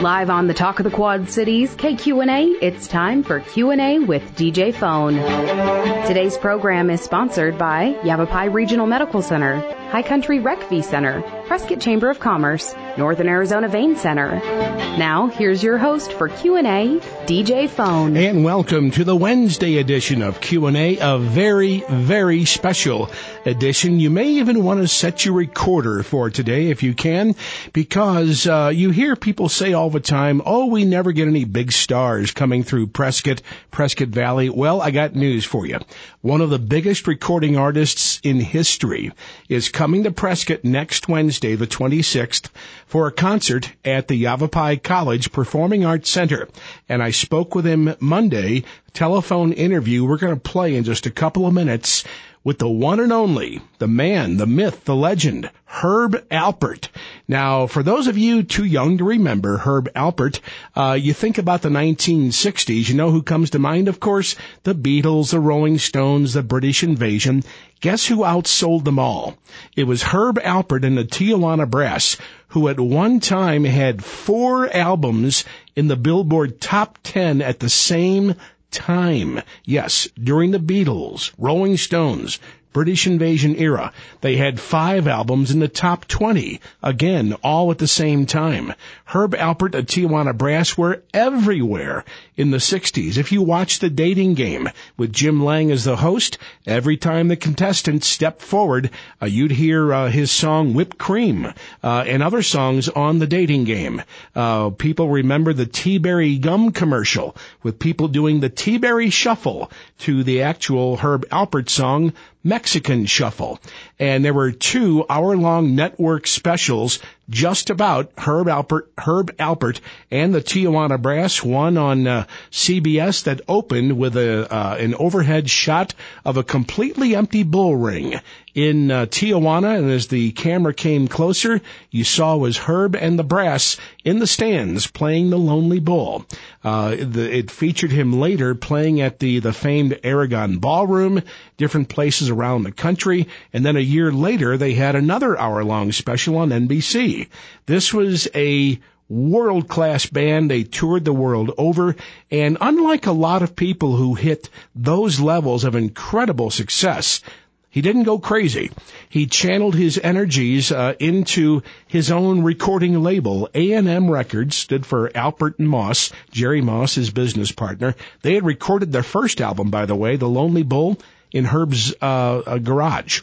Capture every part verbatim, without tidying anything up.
Live on the Talk of the Quad Cities, K Q and A, it's time for Q and A with D J Phone. Today's program is sponsored by Yavapai Regional Medical Center, High Country Rec V Center, Prescott Chamber of Commerce, Northern Arizona Vein Center. Now, here's your host for Q and A, D J Phone. And welcome to the Wednesday edition of Q and A, a very, very special edition. You may even want to set your recorder for today if you can, because uh, you hear people say all the time, oh, we never get any big stars coming through Prescott, Prescott Valley. Well, I got news for you. One of the biggest recording artists in history is coming to Prescott next Wednesday, the twenty-sixth, for a concert at the Yavapai College Performing Arts Center. And I spoke with him Monday, telephone interview. We're going to play in just a couple of minutes with the one and only, the man, the myth, the legend, Herb Alpert. Now, for those of you too young to remember Herb Alpert, uh, you think about the nineteen sixties. You know who comes to mind, of course? The Beatles, the Rolling Stones, the British Invasion. Guess who outsold them all? It was Herb Alpert and the Tijuana Brass, who at one time had four albums in the Billboard Top ten at the same time. Yes, during the Beatles, Rolling Stones, British Invasion era, they had five albums in the top twenty, again, all at the same time. Herb Alpert and Tijuana Brass were everywhere in the sixties. If you watch The Dating Game with Jim Lang as the host, every time the contestants stepped forward, uh, you'd hear uh, his song Whipped Cream uh, and other songs on The Dating Game. Uh, people remember the T-Berry gum commercial with people doing the T-Berry shuffle to the actual Herb Alpert song, Mexican Shuffle. And there were two hour-long network specials just about Herb Alpert, Herb Alpert and the Tijuana Brass, one on uh, C B S that opened with a uh, an overhead shot of a completely empty bull ring in uh, Tijuana, and as the camera came closer, you saw was Herb and the Brass in the stands playing the Lonely Bull. Uh, the, it featured him later playing at the, the famed Aragon Ballroom, different places around the country, and then a year later they had another hour-long special on N B C. This was a world-class band. They toured the world over, and unlike a lot of people who hit those levels of incredible success, he didn't go crazy. He channeled his energies uh, into his own recording label. A and M Records stood for Alpert and Moss, Jerry Moss, his business partner. They had recorded their first album, by the way, The Lonely Bull, in Herb's uh, uh, garage.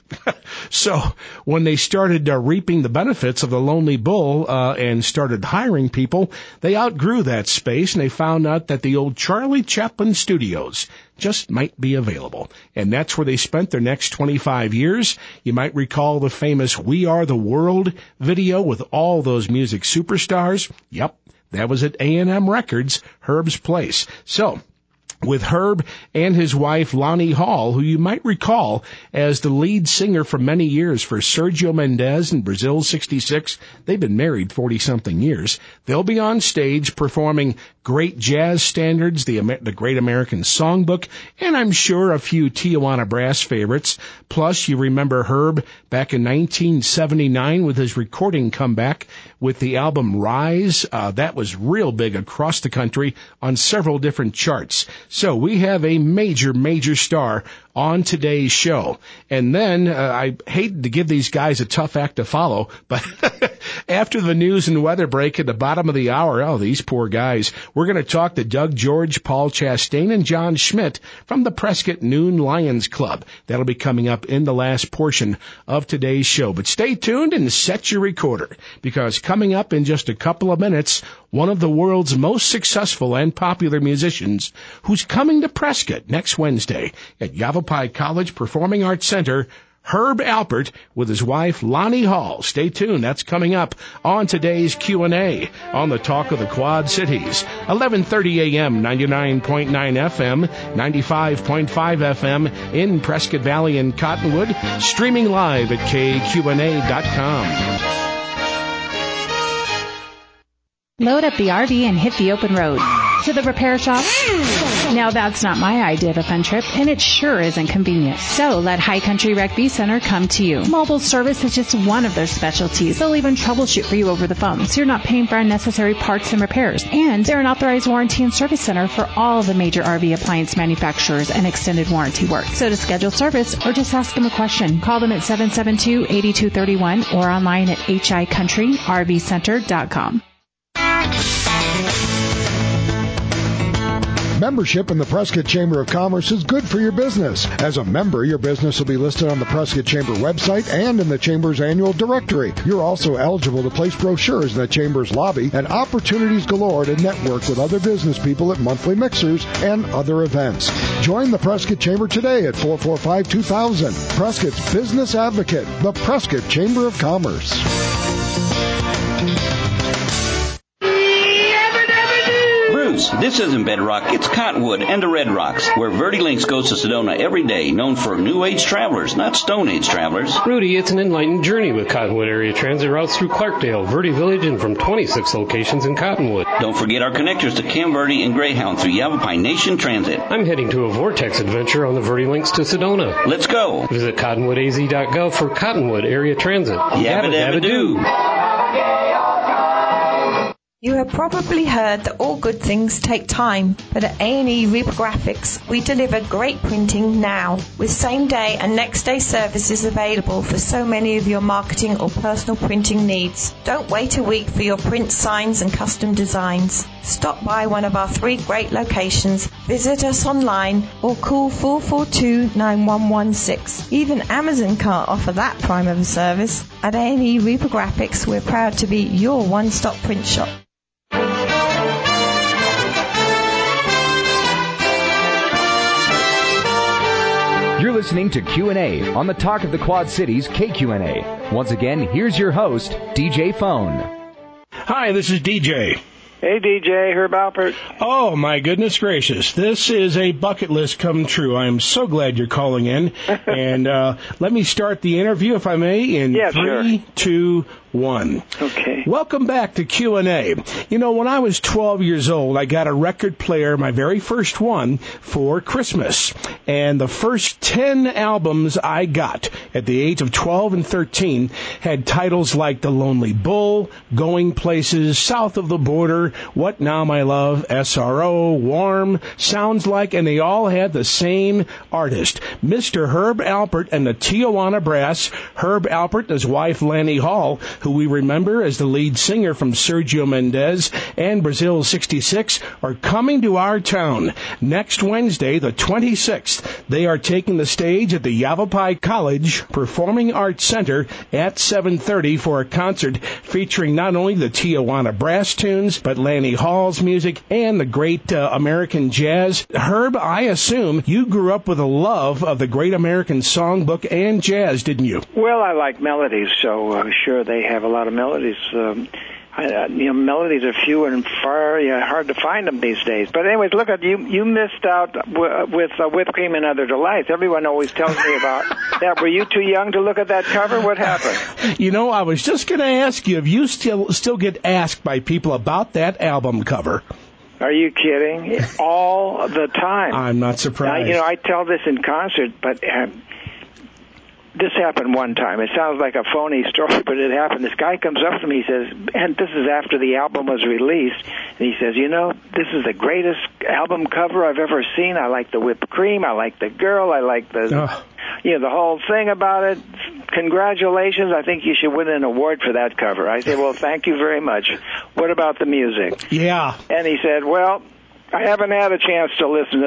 So when they started uh, reaping the benefits of the Lonely Bull uh, and started hiring people, they outgrew that space, and they found out that the old Charlie Chaplin Studios just might be available. And that's where they spent their next twenty-five years. You might recall the famous We Are the World video with all those music superstars. Yep, that was at A and M Records, Herb's place. So with Herb and his wife, Lonnie Hall, who you might recall as the lead singer for many years for Sergio Mendes in Brazil sixty-six. They've been married forty-something years. They'll be on stage performing great jazz standards, the, the Great American Songbook, and I'm sure a few Tijuana Brass favorites. Plus, you remember Herb back in nineteen seventy-nine with his recording comeback with the album Rise. Uh, that was real big across the country on several different charts. So we have a major, major star on today's show. And then, uh, I hate to give these guys a tough act to follow, but after the news and weather break at the bottom of the hour, oh, these poor guys, we're going to talk to Doug George, Paul Chastain, and John Schmidt from the Prescott Noon Lions Club. That'll be coming up in the last portion of today's show. But stay tuned and set your recorder, because coming up in just a couple of minutes, one of the world's most successful and popular musicians who's coming to Prescott next Wednesday at Yavapai College Performing Arts Center, Herb Alpert, with his wife Lonnie Hall. Stay tuned. That's coming up on today's Q and A on the Talk of the Quad Cities. eleven thirty a.m., ninety-nine point nine F M, ninety-five point five F M in Prescott Valley and Cottonwood. Streaming live at K Q and A dot com. Load up the R V and hit the open road. to the repair shop? Now that's not my idea of a fun trip, and it sure isn't convenient. So let High Country Rec V Center come to you. Mobile service is just one of their specialties. They'll even troubleshoot for you over the phone, so you're not paying for unnecessary parts and repairs. And they're an authorized warranty and service center for all the major R V appliance manufacturers and extended warranty work. So to schedule service or just ask them a question, call them at seven seven two, eight two three one or online at h i country r v center dot com. Membership in the Prescott Chamber of Commerce is good for your business. As a member, your business will be listed on the Prescott Chamber website and in the Chamber's annual directory. You're also eligible to place brochures in the Chamber's lobby and opportunities galore to network with other business people at monthly mixers and other events. Join the Prescott Chamber today at four four five, two thousand. Prescott's Business Advocate, the Prescott Chamber of Commerce. This isn't Bedrock, it's Cottonwood and the Red Rocks, where Verde Links goes to Sedona every day, known for New Age travelers, not Stone Age travelers. Rudy, it's an enlightened journey with Cottonwood Area Transit routes through Clarkdale, Verde Village, and from twenty-six locations in Cottonwood. Don't forget our connectors to Camp Verde and Greyhound through Yavapai Nation Transit. I'm heading to a Vortex adventure on the Verde Links to Sedona. Let's go. Visit cottonwood a z dot gov for Cottonwood Area Transit. Yabba dabba doo. You have probably heard that all good things take time, but at A and E Reprographics, we deliver great printing now, with same-day and next-day services available for so many of your marketing or personal printing needs. Don't wait a week for your print signs and custom designs. Stop by one of our three great locations, visit us online, or call four four two, nine one one six. Even Amazon can't offer that prime of a service. At A and E Reprographics, we're proud to be your one-stop print shop. You're listening to Q and A on the Talk of the Quad Cities K Q N A. Once again, here's your host, D J Phone. Hi, this is D J. Hey, D J, Herb Alpert. Oh, my goodness gracious. This is a bucket list come true. I am so glad you're calling in. and uh, let me start the interview, if I may, in yeah, three, sure. two, one. Okay. Welcome back to Q and A. You know, when I was twelve years old, I got a record player, my very first one, for Christmas. And the first ten albums I got at the age of twelve and thirteen had titles like The Lonely Bull, Going Places, South of the Border, What Now My Love, S R O, Warm, Sounds Like, and they all had the same artist, Mister Herb Alpert and the Tijuana Brass. Herb Alpert and his wife Lanny Hall, who we remember as the lead singer from Sergio Mendes and Brazil sixty-six, are coming to our town next Wednesday, the twenty-sixth. They are taking the stage at the Yavapai College Performing Arts Center at seven thirty for a concert featuring not only the Tijuana Brass tunes, but Lanny Hall's music and the great uh, American jazz. Herb, I assume you grew up with a love of the great American songbook and jazz, didn't you? Well, I like melodies, so uh, sure they have a lot of melodies. Um, I, uh, you know, melodies are few and far, you know, hard to find them these days. But anyways, look at you. You missed out w- with uh, Whipped Cream and Other Delights. Everyone always tells me about that. Were you too young to look at that cover? What happened? You know, I was just going to ask you if you still still get asked by people about that album cover. Are you kidding? All the time. I'm not surprised. Now, you know, I tell this in concert, but uh, this happened one time. It sounds like a phony story, but it happened. This guy comes up to me, he says, and this is after the album was released, and he says, you know, this is the greatest album cover I've ever seen. I like the whipped cream. I like the girl. I like the, oh. you know, the whole thing about it. Congratulations. I think you should win an award for that cover. I said, well, thank you very much. What about the music? Yeah. And he said, well, I haven't had a chance to listen to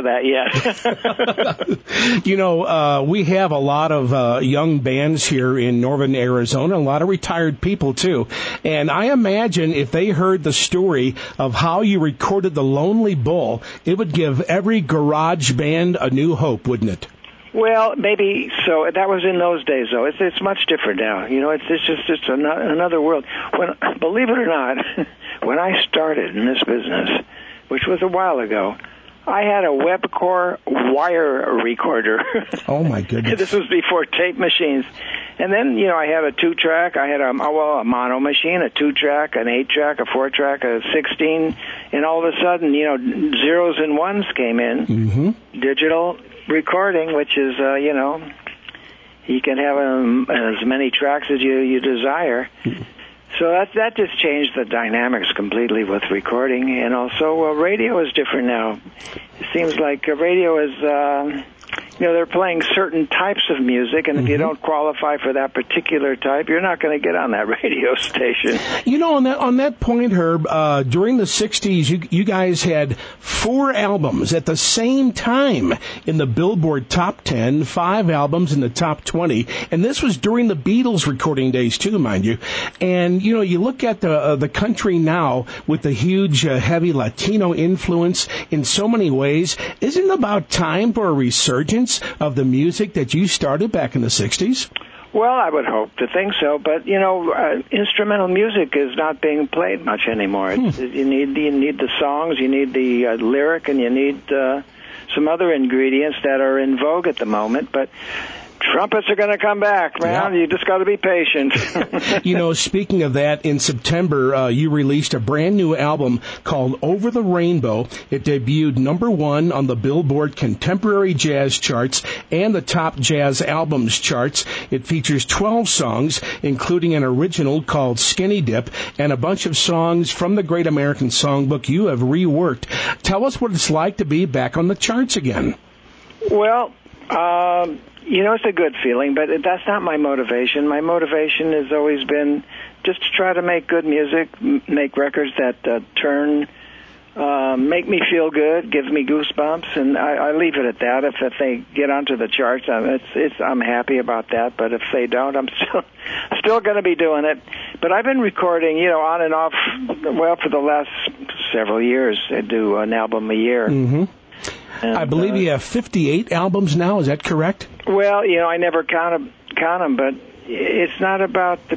that yet. You know, uh, we have a lot of uh, young bands here in northern Arizona, a lot of retired people, too. And I imagine if they heard the story of how you recorded The Lonely Bull, it would give every garage band a new hope, wouldn't it? Well, maybe so. That was in those days, though. It's it's much different now. You know, it's it's just it's another world. When, believe it or not, when I started in this business, which was a while ago, I had a Webcor wire recorder. Oh, my goodness. This was before tape machines. And then, you know, I had a two-track. I had a, well, a mono machine, a two-track, an eight-track, a four-track, a sixteen. And all of a sudden, you know, zeros and ones came in. Mm-hmm. Digital recording, which is, uh, you know, you can have um, as many tracks as you, you desire. So that that just changed the dynamics completely with recording. And also, uh, radio is different now. It seems like uh, radio is... Uh, You know, they're playing certain types of music, and if mm-hmm. you don't qualify for that particular type, you're not going to get on that radio station. You know, on that on that point, Herb, uh, during the sixties, you, you guys had four albums at the same time in the Billboard Top ten, five albums in the Top twenty, and this was during the Beatles recording days, too, mind you. And, you know, you look at the, uh, the country now with the huge, uh, heavy Latino influence in so many ways. Isn't it about time for a resurgence of the music that you started back in the sixties? Well, I would hope to think so, but you know, uh, instrumental music is not being played much anymore. Hmm. You need you need the songs, you need the uh, lyric, and you need uh, some other ingredients that are in vogue at the moment. But trumpets are going to come back, man. Yeah. You just got to be patient. You know, speaking of that, in September, uh, you released a brand new album called Over the Rainbow. It debuted number one on the Billboard Contemporary Jazz charts and the Top Jazz Albums charts. It features twelve songs, including an original called Skinny Dip, and a bunch of songs from the Great American Songbook you have reworked. Tell us what it's like to be back on the charts again. Well, um... you know, it's a good feeling, but that's not my motivation. My motivation has always been just to try to make good music, m- make records that uh, turn, uh, make me feel good, give me goosebumps, and I, I leave it at that. If, if they get onto the charts, I'm, it's, it's, I'm happy about that, but if they don't, I'm still still going to be doing it. But I've been recording, you know, on and off, well, for the last several years. I do an album a year. Mm-hmm. And, I believe uh, you have fifty-eight albums now. Is that correct? Well, you know, I never count them, count them, but it's not about the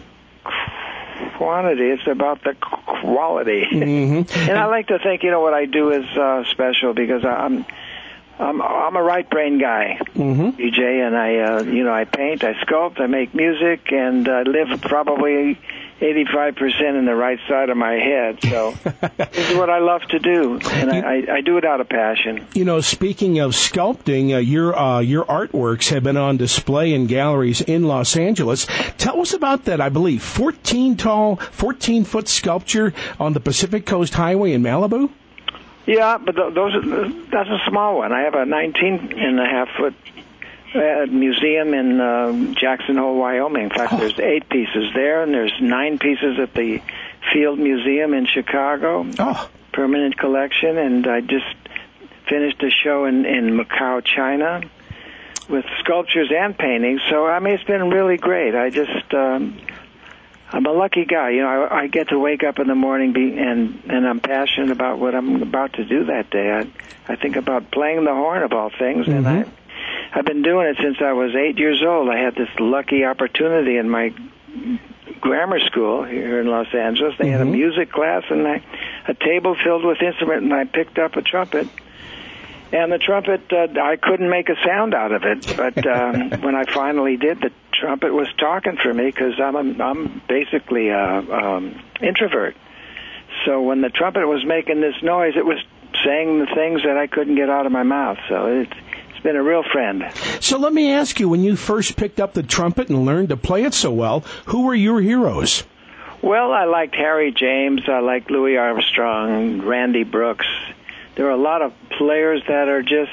quantity. It's about the quality. Mm-hmm. And I like to think, you know, what I do is uh, special because I'm I'm I'm a right brain guy, mm-hmm. D J, and I uh, you know I paint, I sculpt, I make music, and I live probably eighty-five percent in the right side of my head. So this is what I love to do, and I, I, I do it out of passion. You know, speaking of sculpting, uh, your uh, your artworks have been on display in galleries in Los Angeles. Tell us about that. I believe fourteen tall, fourteen foot sculpture on the Pacific Coast Highway in Malibu. Yeah, but th- those are, that's a small one. I have a nineteen and a half foot uh, museum in uh, Jackson Hole, Wyoming. In fact, oh. there's eight pieces there, and there's nine pieces at the Field Museum in Chicago. Oh. Permanent collection, and I just finished a show in, in Macau, China, with sculptures and paintings. So, I mean, it's been really great. I just... Um, I'm a lucky guy. You know, I, I get to wake up in the morning be, and and I'm passionate about what I'm about to do that day. I I think about playing the horn of all things, mm-hmm. and I I've been doing it since I was eight years old. I had this lucky opportunity in my grammar school here in Los Angeles. They mm-hmm. had a music class and I, a table filled with instruments, and I picked up a trumpet. And the trumpet, uh, I couldn't make a sound out of it, but um, when I finally did, the trumpet was talking for me because I'm a, I'm basically a um, introvert. So when the trumpet was making this noise, it was saying the things that I couldn't get out of my mouth. So it's it's been a real friend. So let me ask you, when you first picked up the trumpet and learned to play it so well, who were your heroes? Well, I liked Harry James, I liked Louis Armstrong, Randy Brooks. There are a lot of players that are just...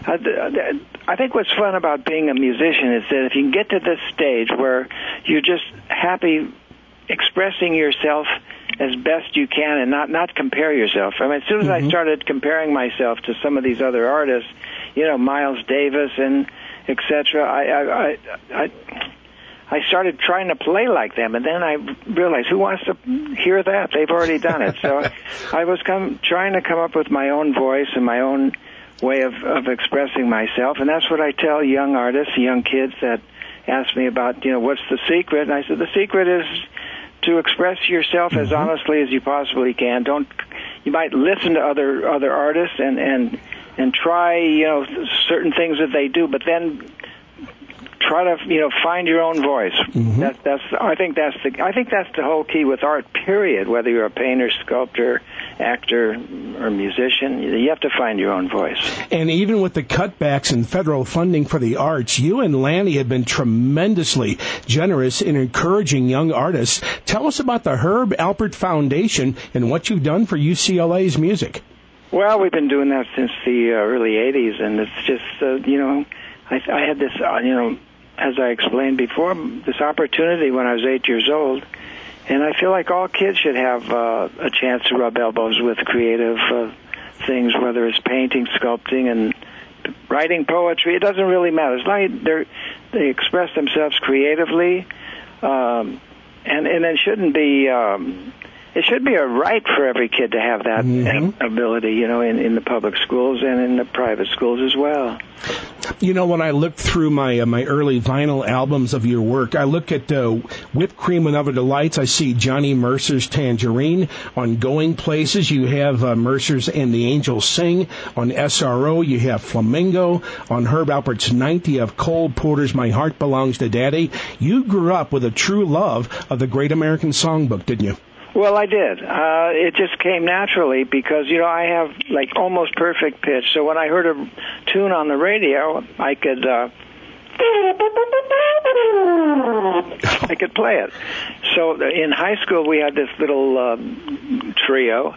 I, I think what's fun about being a musician is that if you can get to this stage where you're just happy expressing yourself as best you can and not, not compare yourself. I mean, as soon as mm-hmm. I started comparing myself to some of these other artists, you know, Miles Davis and et cetera, I... I, I, I I started trying to play like them, and then I realized, who wants to hear that? They've already done it. So I was come, trying to come up with my own voice and my own way of, of expressing myself, and that's what I tell young artists, young kids that ask me about, you know, what's the secret? And I said, the secret is to express yourself mm-hmm. as honestly as you possibly can. Don't you might listen to other other artists and and and try, you know, certain things that they do, but then try to, you know, find your own voice. Mm-hmm. That, that's, I think that's the, I think that's the whole key with art. Period. Whether you're a painter, sculptor, actor, or musician, you have to find your own voice. And even with the cutbacks in federal funding for the arts, you and Lanny have been tremendously generous in encouraging young artists. Tell us about the Herb Alpert Foundation and what you've done for U C L A's music. Well, we've been doing that since the uh, early eighties, and it's just, uh, you know, I, I had this, uh, you know, as I explained before, this opportunity when I was eight years old, and I feel like all kids should have uh, a chance to rub elbows with creative uh, things, whether it's painting, sculpting, and writing poetry. It doesn't really matter. As long as they're, they express themselves creatively, um, and, and it shouldn't be... Um, It should be a right for every kid to have that mm-hmm. ability, you know, in, in the public schools and in the private schools as well. You know, when I look through my uh, my early vinyl albums of your work, I look at uh, Whipped Cream and Other Delights. I see Johnny Mercer's Tangerine. On Going Places, you have uh, Mercer's And the Angels Sing. On S R O, you have Flamingo. On Herb Alpert's Ninth, you have Cole Porter's My Heart Belongs to Daddy. You grew up with a true love of the Great American Songbook, didn't you? Well, I did. Uh, it just came naturally because, you know, I have, like, almost perfect pitch. So when I heard a tune on the radio, I could, uh, I could play it. So in high school, we had this little uh, trio.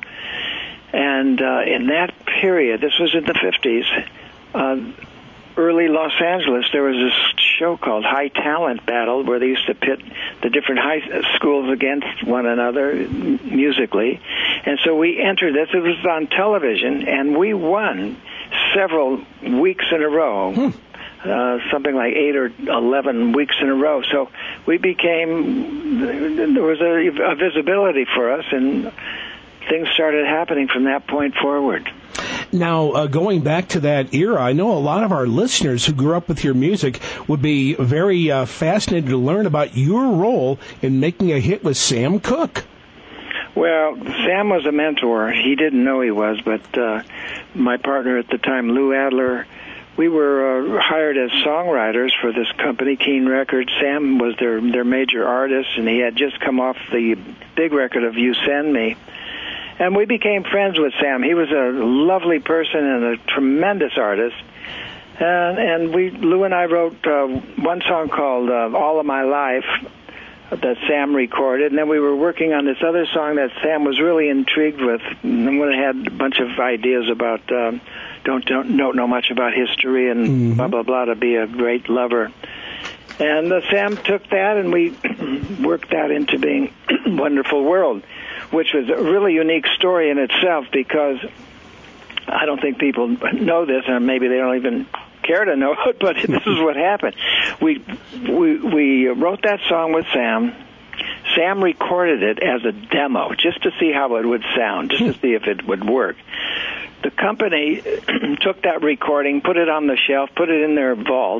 And uh, in that period, this was in the fifties, uh, early Los Angeles, there was this show called High Talent Battle where they used to pit the different high schools against one another musically. And so we entered this. It was on television, and we won several weeks in a row, hmm. uh, something like eight or eleven weeks in a row. So we became, there was a, a visibility for us, and things started happening from that point forward. Now, uh, going back to that era, I know a lot of our listeners who grew up with your music would be very uh, fascinated to learn about your role in making a hit with Sam Cooke. Well, Sam was a mentor. He didn't know he was, but uh, my partner at the time, Lou Adler, we were uh, hired as songwriters for this company, Keene Records. Sam was their, their major artist, and he had just come off the big record of You Send Me. And we became friends with Sam. He was a lovely person and a tremendous artist. And, and we, Lou and I wrote uh, one song called uh, All of My Life that Sam recorded. And then we were working on this other song that Sam was really intrigued with. And when it had a bunch of ideas about um, don't, don't, don't know much about history and mm-hmm. blah, blah, blah, to be a great lover. And uh, Sam took that and we worked that into being Wonderful World, which was a really unique story in itself because I don't think people know this, and maybe they don't even care to know it, but this is what happened. We, we, we wrote that song with Sam. Sam recorded it as a demo just to see how it would sound, just to see if it would work. The company took that recording, put it on the shelf, put it in their vault,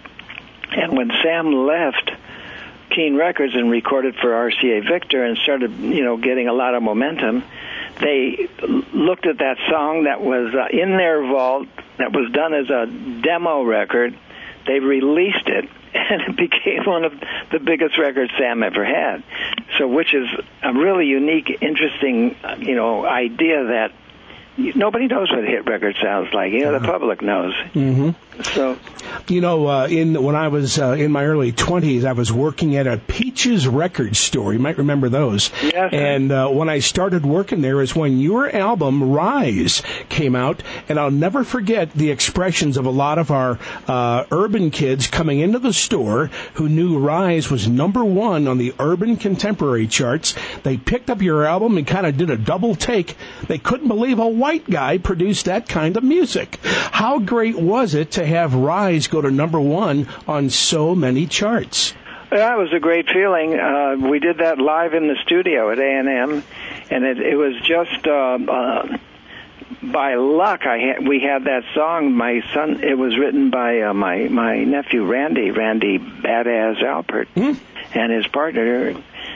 and when Sam left Keene Records and recorded for R C A Victor and started, you know, getting a lot of momentum, they looked at that song that was uh, in their vault, that was done as a demo record. They released it, and it became one of the biggest records Sam ever had. So, which is a really unique, interesting, you know, idea that nobody knows what a hit record sounds like. You know, the public knows. Mm-hmm. So, you know, uh, in when I was uh, in my early twenties, I was working at a Peaches record store. You might remember those. Yes. And uh, when I started working there is when your album Rise came out, and I'll never forget the expressions of a lot of our uh, urban kids coming into the store who knew Rise was number one on the urban contemporary charts. They picked up your album and kind of did a double take. They couldn't believe a white guy produced that kind of music. How great was it to have Rise go to number one on so many charts? That was a great feeling. Uh, we did that live in the studio at A and M, and it, it was just uh, uh, by luck. I ha- we had that song. My son. It was written by uh, my my nephew Randy, Randy Badass Alpert, mm. and his partner.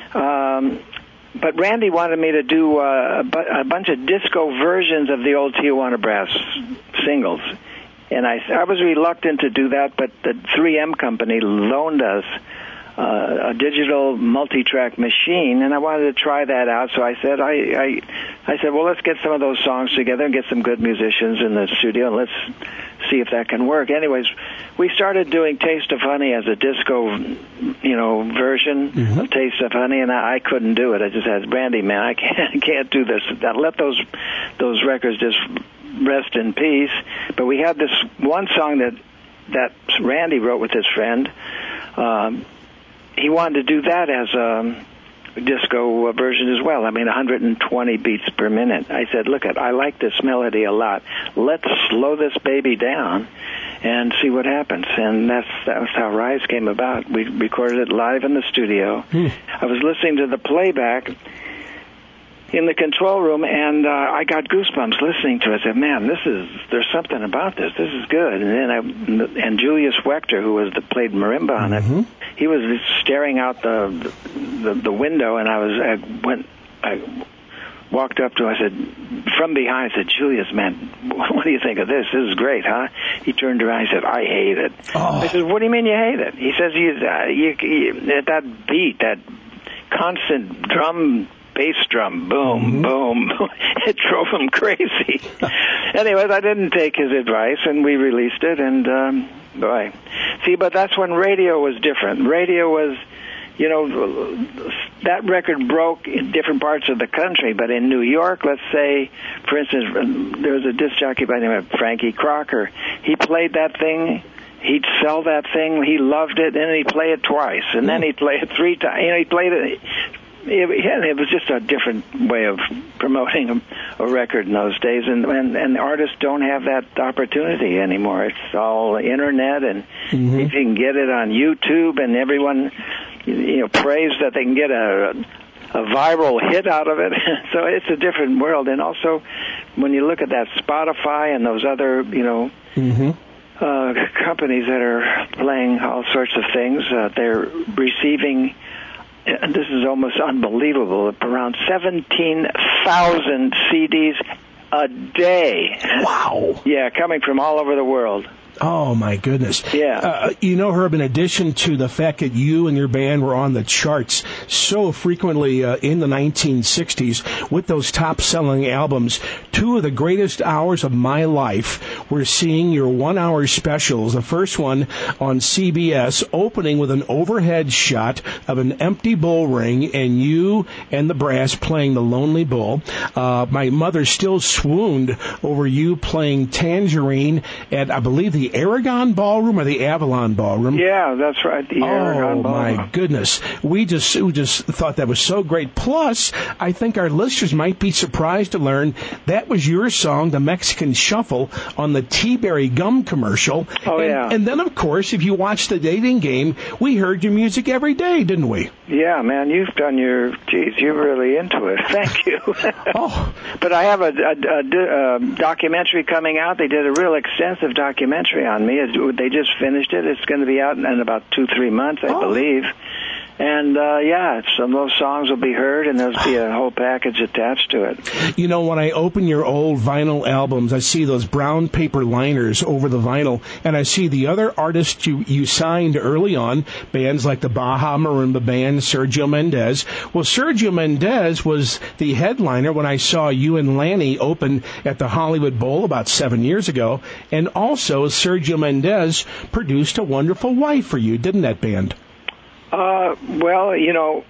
Um, But Randy wanted me to do uh, a, bu- a bunch of disco versions of the old Tijuana Brass singles. And I, I was reluctant to do that, but the three M company loaned us uh, a digital multi-track machine, and I wanted to try that out. So I said, I, I, I said, well, let's get some of those songs together and get some good musicians in the studio, and let's see if that can work. Anyways, we started doing Taste of Honey as a disco, you know, version mm-hmm. of Taste of Honey, and I, I couldn't do it. I just said, Brandy, man, I can't, I can't do this. Let those those records just rest in peace. But we had this one song that that Randy wrote with his friend. Um, he wanted to do that as a disco version as well. I mean, one hundred twenty beats per minute. I said, look, I like this melody a lot. Let's slow this baby down and see what happens. And that's that's how Rise came about. We recorded it live in the studio. Hmm. I was listening to the playback in the control room, and uh, I got goosebumps listening to it. I said, man, this is, there's something about this. This is good. And then I, and Julius Wechter, who was the, played marimba on mm-hmm. it, he was staring out the, the the window, and I was, I went, I walked up to him, I said, from behind, I said, Julius, man, what do you think of this? This is great, huh? He turned around, he said, I hate it. Oh. I said, what do you mean you hate it? He says, you, uh, you, you, at that beat, that constant drum bass drum, boom, mm-hmm. boom. It drove him crazy. Anyways, I didn't take his advice, and we released it, and um, boy. See, but that's when radio was different. Radio was, you know, that record broke in different parts of the country, but in New York, let's say, for instance, there was a disc jockey by the name of Frankie Crocker. He played that thing. He'd sell that thing. He loved it, and then he'd play it twice, and mm. then he'd play it three times. You know, he played it. It, it was just a different way of promoting a, a record in those days, and, and and artists don't have that opportunity anymore. It's all internet, and mm-hmm. if you can get it on YouTube, and everyone, you know, prays that they can get a a viral hit out of it. So it's a different world. And also, when you look at that Spotify and those other, you know. Mm-hmm. Uh, companies that are playing all sorts of things, uh, they're receiving. And this is almost unbelievable, around seventeen thousand C Ds a day. Wow. Yeah, coming from all over the world. Oh, my goodness. Yeah. Uh, you know, Herb, in addition to the fact that you and your band were on the charts so frequently uh, in the nineteen sixties with those top-selling albums, two of the greatest hours of my life were seeing your one-hour specials, the first one on C B S, opening with an overhead shot of an empty bull ring and you and the brass playing The Lonely Bull. Uh, my mother still swooned over you playing Tangerine at, I believe, the Aragon Ballroom or the Avalon Ballroom? Yeah, that's right, the Aragon oh, Ballroom. Oh, my goodness. We just we just thought that was so great. Plus, I think our listeners might be surprised to learn that was your song, The Mexican Shuffle, on the Tea-Berry Gum commercial. Oh, and, yeah. And then, of course, if you watch The Dating Game, we heard your music every day, didn't we? Yeah, man, you've done your, geez, you're really into it. Thank you. oh. But I have a, a, a, a documentary coming out. They did a real extensive documentary on me. They just finished it. It's going to be out in about two, three months, I oh. believe. And, uh, yeah, some of those songs will be heard, and there'll be a whole package attached to it. You know, when I open your old vinyl albums, I see those brown paper liners over the vinyl, and I see the other artists you, you signed early on, bands like the Baja Marimba Band, Sergio Mendes. Well, Sergio Mendes was the headliner when I saw you and Lanny open at the Hollywood Bowl about seven years ago, and also Sergio Mendes produced A Wonderful Wife for you, didn't that band? Uh, well, you know,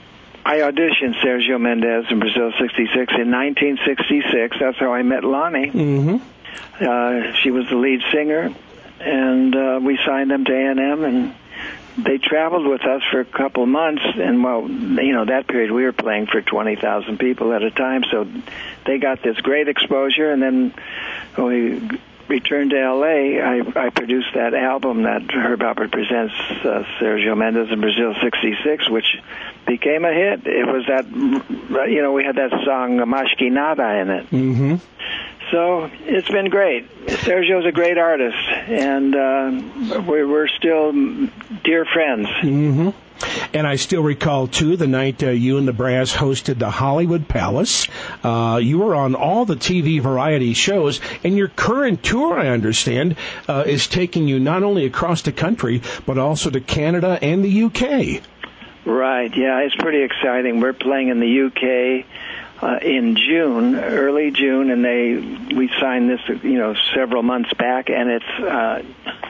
I auditioned Sergio Mendes in Brazil sixty-six in nineteen sixty-six. That's how I met Lonnie. Mm-hmm. Uh, she was the lead singer, and uh, we signed them to A and M, and they traveled with us for a couple of months. And, well, you know, that period we were playing for twenty thousand people at a time, so they got this great exposure, and then we returned to L A, I, I produced that album that Herb Alpert presents, uh, Sergio Mendes in Brazil sixty-six, which became a hit. It was that, you know, we had that song, Mais Que Nada, in it. Mm-hmm. So it's been great. Sergio's a great artist, and uh, we're, we're still dear friends. Mm-hmm. And I still recall, too, the night uh, you and the Brass hosted the Hollywood Palace. Uh, you were on all the T V variety shows, and your current tour, I understand, uh, is taking you not only across the country, but also to Canada and the U K. Right, yeah, it's pretty exciting. We're playing in the U K uh, in June, early June, and they we signed this, you know, several months back, and it's uh,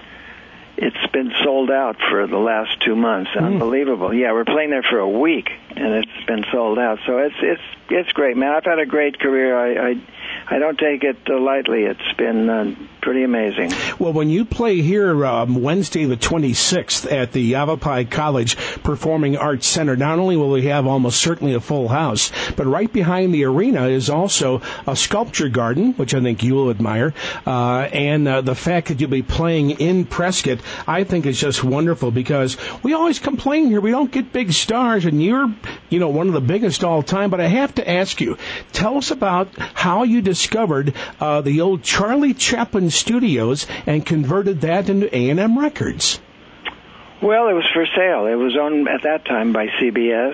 it's been sold out for the last two months. Mm. Unbelievable. Yeah, we're playing there for a week, and it's been sold out. So it's it's it's great, man. I've had a great career. I I, I don't take it uh, lightly. It's been uh, pretty amazing. Well, when you play here um, Wednesday the twenty-sixth at the Yavapai College Performing Arts Center, not only will we have almost certainly a full house, but right behind the arena is also a sculpture garden, which I think you'll admire, uh, and uh, the fact that you'll be playing in Prescott, I think is just wonderful, because we always complain here we don't get big stars, and you're, you know, one of the biggest all time. But I have to ask you, tell us about how you discovered uh, the old Charlie Chaplin Studios and converted that into A and M Records. Well, it was for sale. It was owned at that time by C B S,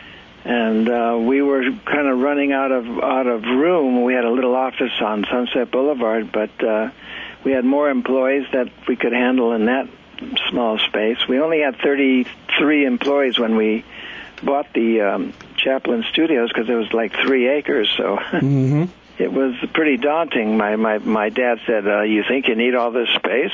and uh, we were kind of running out of out of room. We had a little office on Sunset Boulevard, but uh, we had more employees that we could handle in that small space. We only had thirty-three employees when we bought the um, Chaplin Studios, because it was like three acres, so mm-hmm. It was pretty daunting. My my my dad said, uh, "You think you need all this space?"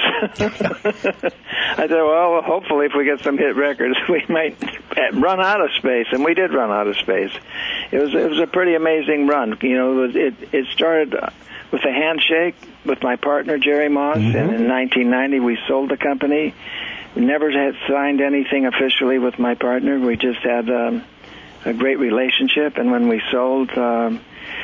I said, "Well, hopefully, if we get some hit records, we might run out of space." And we did run out of space. It was it was a pretty amazing run. You know, it was, it, it started with a handshake with my partner Jerry Moss, mm-hmm. and in nineteen ninety we sold the company. We never had signed anything officially with my partner. We just had um, a great relationship, and when we sold. Um,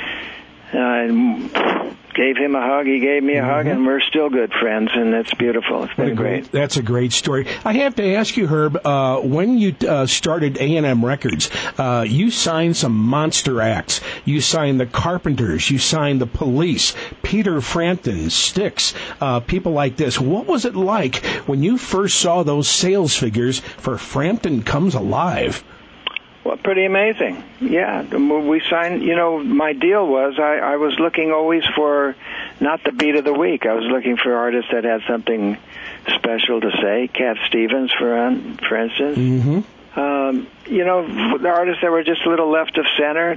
I gave him a hug, he gave me a mm-hmm. hug, and we're still good friends, and it's beautiful. It's been great. great. That's a great story. I have to ask you, Herb, uh, when you uh, started A and M Records, uh, you signed some monster acts. You signed the Carpenters, you signed the Police, Peter Frampton, Styx, uh, people like this. What was it like when you first saw those sales figures for Frampton Comes Alive? Well, pretty amazing. Yeah, we signed, you know, my deal was I, I was looking always for not the beat of the week. I was looking for artists that had something special to say. Cat Stevens, for um, for instance. Mm-hmm. Um, you know, the artists that were just a little left of center.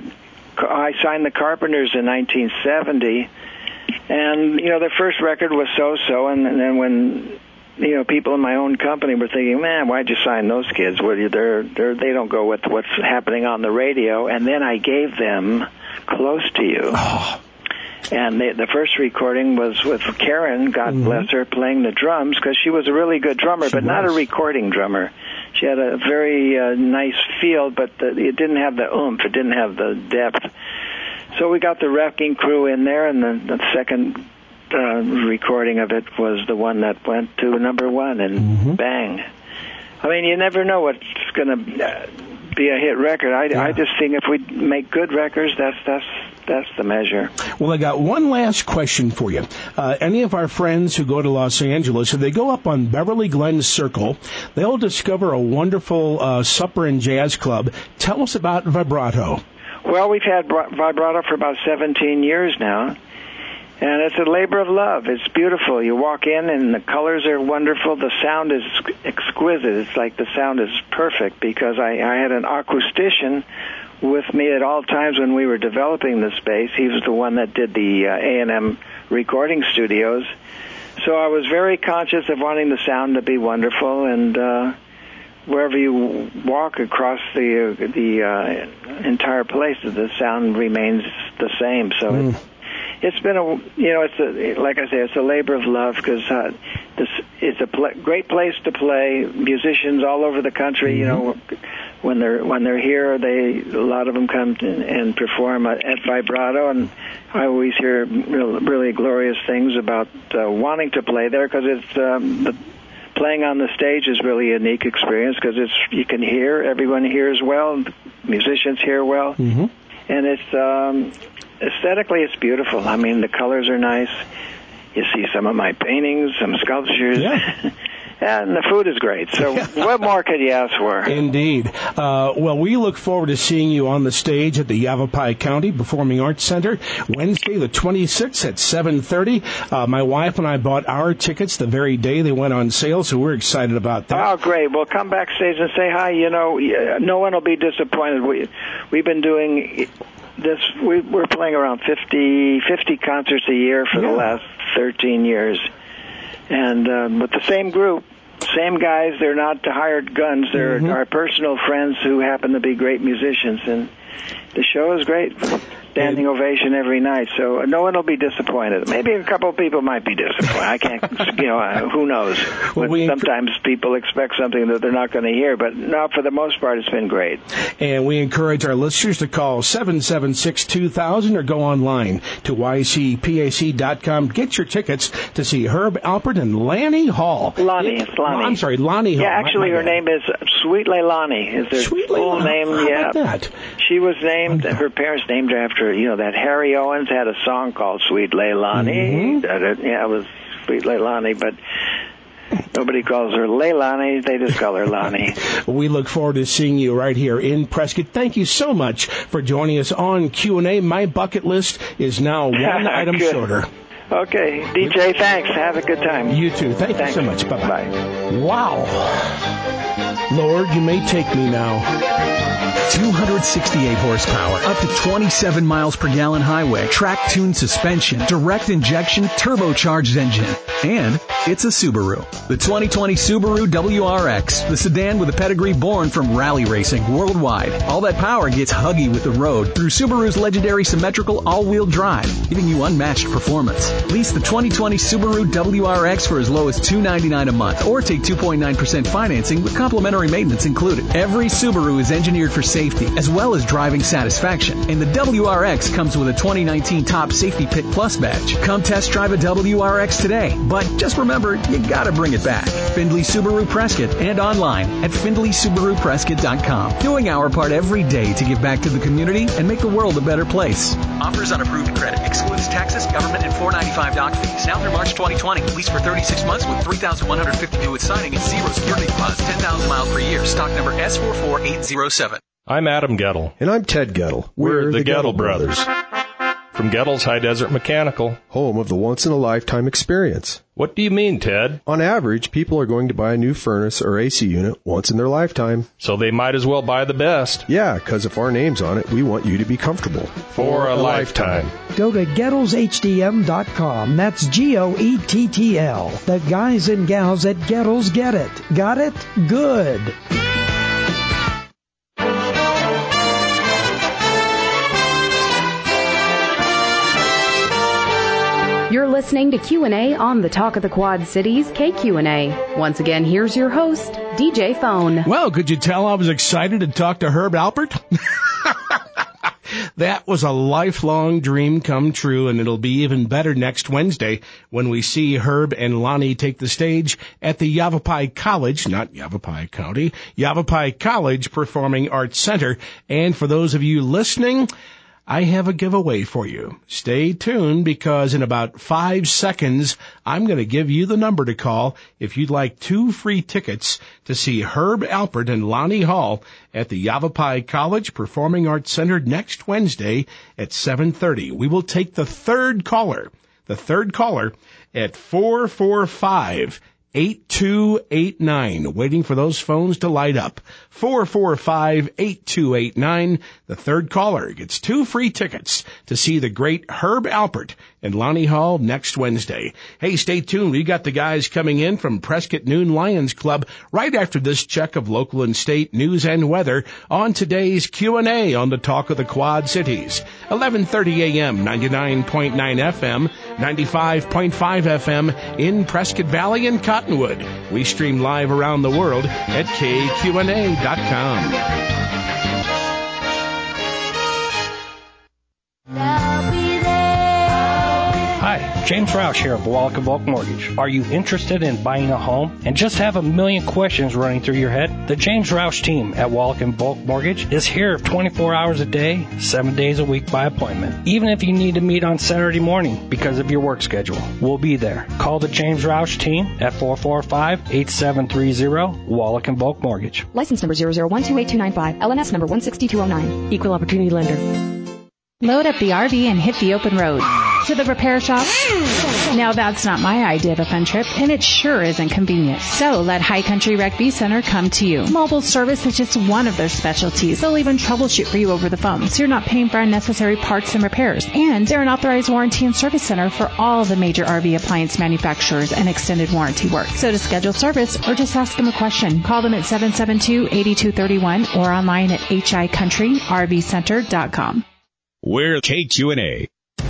I signed the Carpenters in nineteen seventy, and, you know, their first record was so-so, and, and then when... You know, people in my own company were thinking, man, why'd you sign those kids? Well, they're, they're, they don't go with what's happening on the radio. And then I gave them Close to You. Oh. And they, the first recording was with Karen, God mm-hmm. bless her, playing the drums, because she was a really good drummer, she but was. not a recording drummer. She had a very uh, nice feel, but the, it didn't have the oomph. It didn't have the depth. So we got the Wrecking Crew in there, and the, the second... Uh, recording of it was the one that went to number one, and mm-hmm. bang. I mean, you never know what's going to uh, be a hit record. I, yeah. I just think if we make good records, that's that's that's the measure. Well, I got one last question for you. Uh, any of our friends who go to Los Angeles, if they go up on Beverly Glen Circle, they'll discover a wonderful uh, supper and jazz club. Tell us about Vibrato. Well, we've had Vibrato for about seventeen years now. And it's a labor of love. It's beautiful. You walk in, and the colors are wonderful. The sound is exquisite. It's like the sound is perfect, because I, I had an acoustician with me at all times when we were developing the space. He was the one that did the uh, A and M recording studios. So I was very conscious of wanting the sound to be wonderful, and uh, wherever you walk across the uh, the uh, entire place, the sound remains the same. So mm. it's It's been a, you know, it's a, like I say, it's a labor of love, because uh, this it's a pl- great place to play. Musicians all over the country, mm-hmm. you know, when they're when they're here, they a lot of them come to, and perform at, at Vibrato, and I always hear real, really glorious things about uh, wanting to play there, because it's um, the playing on the stage is really a unique experience, because it's you can hear, everyone hears well, musicians hear well, mm-hmm. and it's. Um, Aesthetically, it's beautiful. I mean, the colors are nice. You see some of my paintings, some sculptures. Yeah. And the food is great. So what more could you ask for? Indeed. Uh, well, we look forward to seeing you on the stage at the Yavapai County Performing Arts Center Wednesday the twenty-sixth at seven thirty. Uh, my wife and I bought our tickets the very day they went on sale, so we're excited about that. Oh, great. Well, come backstage and say hi. You know, no one will be disappointed. We, we've been doing this. We, we're playing around fifty, fifty concerts a year for yeah. the last thirteen years. And um, with the same group, same guys. They're not the hired guns. They're mm-hmm. our personal friends who happen to be great musicians. And the show is great. Standing ovation every night, so no one will be disappointed. Maybe a couple of people might be disappointed. I can't, you know, who knows? Well, we sometimes enc- people expect something that they're not going to hear, but no, for the most part, it's been great. And we encourage our listeners to call seven seven six, two thousand or go online to y c p a c dot com. Get your tickets to see Herb Alpert and Lani Hall. Lonnie, it's Lonnie. I'm sorry, Lani Hall. Yeah, actually, my, my her name is Sweet Leilani. Is her Sweet full Leilani. name? How yeah, about that? She was named. Her parents named her after. You know that Harry Owens had a song called Sweet Leilani. Mm-hmm. Yeah, it was Sweet Leilani, but nobody calls her Leilani. They just call her Lonnie. We look forward to seeing you right here in Prescott. Thank you so much for joining us on Q and A. My bucket list is now one item shorter. Okay, D J, thanks. Have a good time. You too. Thank thanks. you so much. Bye-bye. Bye. Wow. Lord, you may take me now. two hundred sixty-eight horsepower, up to twenty-seven miles per gallon highway, track-tuned suspension, direct injection, turbocharged engine. And it's a Subaru. The twenty twenty Subaru W R X, the sedan with a pedigree born from rally racing worldwide. All that power gets huggy with the road through Subaru's legendary symmetrical all-wheel drive, giving you unmatched performance. Lease the twenty twenty Subaru W R X for as low as two hundred ninety-nine dollars a month, or take two point nine percent financing with complimentary maintenance included. Every Subaru is engineered for safety, as well as driving satisfaction. And the W R X comes with a twenty nineteen Top Safety Pick Plus badge. Come test drive a W R X today. But just remember, you gotta bring it back. Findlay Subaru Prescott and online at findlay subaru prescott dot com. Doing our part every day to give back to the community and make the world a better place. Offers on approved credit. Excludes taxes, government, and four ninety-five doc fees. Now through March twenty twenty. Lease for thirty-six months with three thousand one hundred fifty due at signing and zero security deposit. ten thousand miles per year. Stock number S four four eight zero seven. I'm Adam Gettle. And I'm Ted Gettle. We're, We're the, the Gettle, Gettle brothers. brothers. From Gettle's High Desert Mechanical. Home of the once-in-a-lifetime experience. What do you mean, Ted? On average, people are going to buy a new furnace or A C unit once in their lifetime. So they might as well buy the best. Yeah, because if our name's on it, we want you to be comfortable. For, For a, a lifetime. lifetime. Go to Gettles H D M dot com. That's G O E T T L. The guys and gals at Gettles get it. Got it? Good. You're listening to Q and A on the Talk of the Quad Cities, K Q and A. Once again, here's your host, D J Phone. Well, could you tell I was excited to talk to Herb Alpert? That was a lifelong dream come true, and it'll be even better next Wednesday when we see Herb and Lonnie take the stage at the Yavapai College, not Yavapai County, Yavapai College Performing Arts Center. And for those of you listening, I have a giveaway for you. Stay tuned, because in about five seconds, I'm going to give you the number to call if you'd like two free tickets to see Herb Alpert and Lani Hall at the Yavapai College Performing Arts Center next Wednesday at seven thirty. We will take the third caller, the third caller at four four five, eight two eight nine, waiting for those phones to light up. four four five, eight two eight nine. The third caller gets two free tickets to see the great Herb Alpert and Lani Hall next Wednesday. Hey, stay tuned. We got the guys coming in from Prescott Noon Lions Club right after this check of local and state news and weather on today's Q and A on the Talk of the Quad Cities. eleven thirty a.m., ninety-nine point nine F M, ninety-five point five F M in Prescott Valley and Cottonwood. We stream live around the world at K Q N A dot com. Hi, James Roush here of Wallach and Volk Mortgage. Are you interested in buying a home and just have a million questions running through your head? The James Roush team at Wallach and Volk Mortgage is here twenty-four hours a day, seven days a week by appointment. Even if you need to meet on Saturday morning because of your work schedule, we'll be there. Call the James Roush team at four four five, eight seven three zero, Wallach and Volk Mortgage. License number zero zero one two eight two nine five, L N S number one six two zero nine. Equal opportunity lender. Load up the R V and hit the open road. To the repair shop? Now that's not my idea of a fun trip, and it sure isn't convenient. So let High Country Rec V Center come to you. Mobile service is just one of their specialties. They'll even troubleshoot for you over the phone, so you're not paying for unnecessary parts and repairs. And they're an authorized warranty and service center for all the major R V appliance manufacturers and extended warranty work. So to schedule service or just ask them a question, call them at seven seven two, eight two three one or online at h i country r v center dot com. We're K Q N A.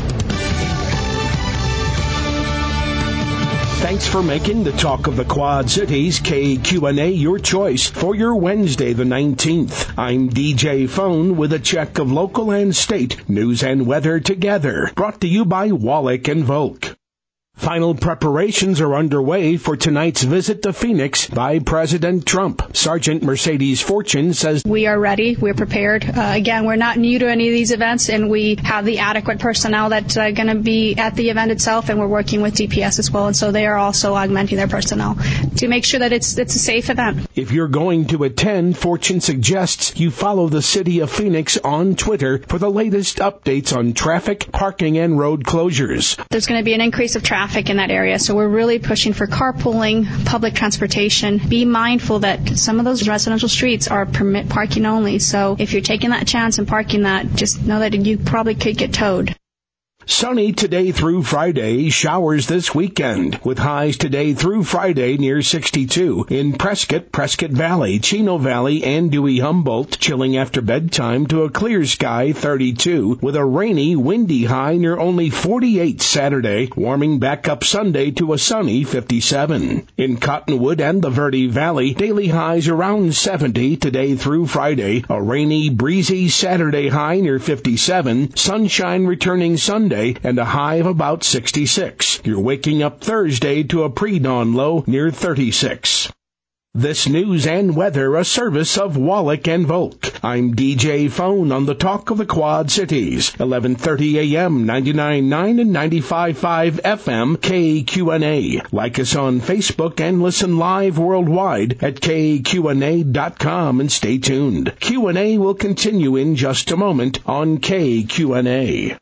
Thanks for making the Talk of the Quad Cities, K Q N A, your choice for your Wednesday the nineteenth. I'm D J Phone with a check of local and state news and weather together. Brought to you by Wallach and Volk. Final preparations are underway for tonight's visit to Phoenix by President Trump. Sergeant Mercedes Fortune says, "We are ready. We're prepared. Uh, again, we're not new to any of these events, and we have the adequate personnel that's uh, going to be at the event itself, and we're working with D P S as well, and so they are also augmenting their personnel to make sure that it's it's a safe event." If you're going to attend, Fortune suggests you follow the City of Phoenix on Twitter for the latest updates on traffic, parking, and road closures. There's going to be an increase of traffic in that area, so we're really pushing for carpooling, public transportation. Be mindful that some of those residential streets are permit parking only, so if you're taking that chance and parking that, just know that you probably could get towed. Sunny today through Friday, showers this weekend, with highs today through Friday near sixty-two. In Prescott, Prescott Valley, Chino Valley, and Dewey-Humboldt, chilling after bedtime to a clear sky thirty-two, with a rainy, windy high near only forty-eight Saturday, warming back up Sunday to a sunny fifty-seven. In Cottonwood and the Verde Valley, daily highs around seventy today through Friday, a rainy, breezy Saturday high near fifty-seven, sunshine returning Sunday, and a high of about sixty-six. You're waking up Thursday to a pre-dawn low near thirty-six. This news and weather a service of Wallach and Volk. I'm D J Phone on the Talk of the Quad Cities, eleven thirty a.m., ninety-nine point nine and ninety-five point five F M, K Q N A. Like us on Facebook and listen live worldwide at K Q N A dot com and stay tuned. Q and A will continue in just a moment on K Q N A.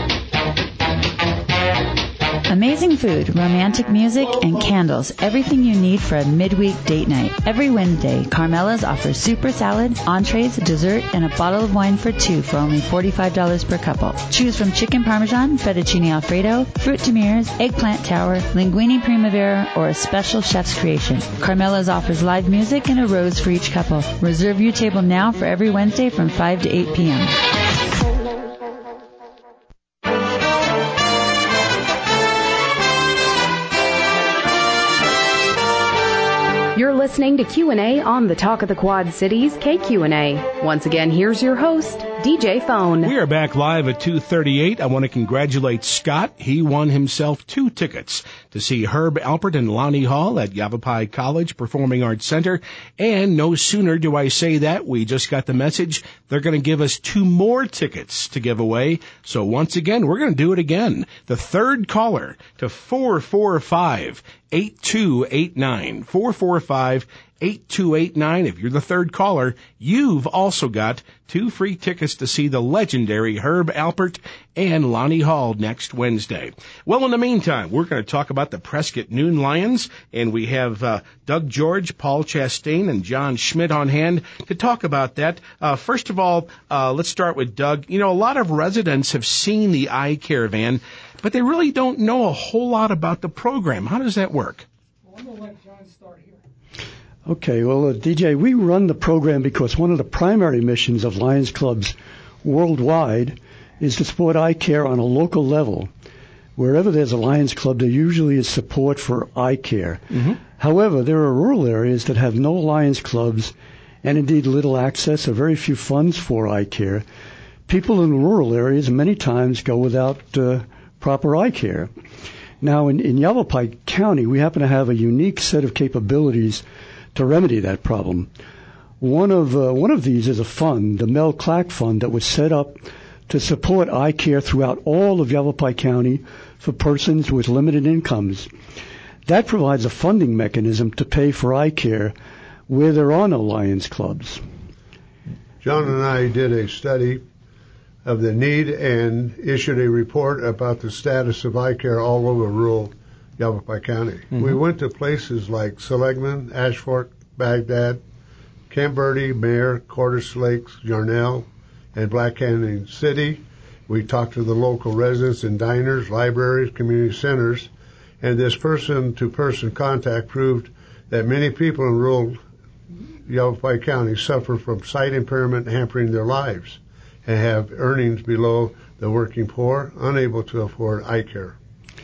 Amazing food, romantic music, and candles. Everything you need for a midweek date night. Every Wednesday, Carmela's offers super salad, entrees, dessert, and a bottle of wine for two for only forty-five dollars per couple. Choose from chicken parmesan, fettuccine alfredo, fruit tamirs, eggplant tower, linguine primavera, or a special chef's creation. Carmela's offers live music and a rose for each couple. Reserve your table now for every Wednesday from five to eight p.m. You're listening to Q and A on the Talk of the Quad Cities, K Q N A. Once again, here's your host, D J Phone. We are back live at two thirty-eight. I want to congratulate Scott. He won himself two tickets to see Herb Alpert and Lonnie Hall at Yavapai College Performing Arts Center. And no sooner do I say that, we just got the message. They're going to give us two more tickets to give away. So once again, we're going to do it again. The third caller to four four five, eight two eight nine. four four five, eight two eight nine. If you're the third caller, you've also got two free tickets to see the legendary Herb Alpert and Lonnie Hall next Wednesday. Well, in the meantime, we're going to talk about the Prescott Noon Lions, and we have uh, Doug George, Paul Chastain, and John Schmidt on hand to talk about that. Uh, first of all, uh, let's start with Doug. You know, a lot of residents have seen the Eye Caravan, but they really don't know a whole lot about the program. How does that work? Well, I'm going to let John start here. Okay, well, uh, D J, we run the program because one of the primary missions of Lions Clubs worldwide is to support eye care on a local level. Wherever there's a Lions Club, there usually is support for eye care. Mm-hmm. However, there are rural areas that have no Lions Clubs and indeed little access or very few funds for eye care. People in rural areas many times go without uh, proper eye care. Now, in, in Yavapai County, we happen to have a unique set of capabilities to remedy that problem. One of uh, one of these is a fund, the Mel Clack Fund, that was set up to support eye care throughout all of Yavapai County for persons with limited incomes. That provides a funding mechanism to pay for eye care where there are no Lions clubs. John and I did a study of the need and issued a report about the status of eye care all over rural Yavapai County. Mm-hmm. We went to places like Seligman, Ashfork, Baghdad, Camp Verde, Mayor, Cordes Lakes, Yarnell, and Black Canyon City. We talked to the local residents in diners, libraries, community centers, and this person-to-person contact proved that many people in rural Yavapai County suffer from sight impairment hampering their lives and have earnings below the working poor, unable to afford eye care.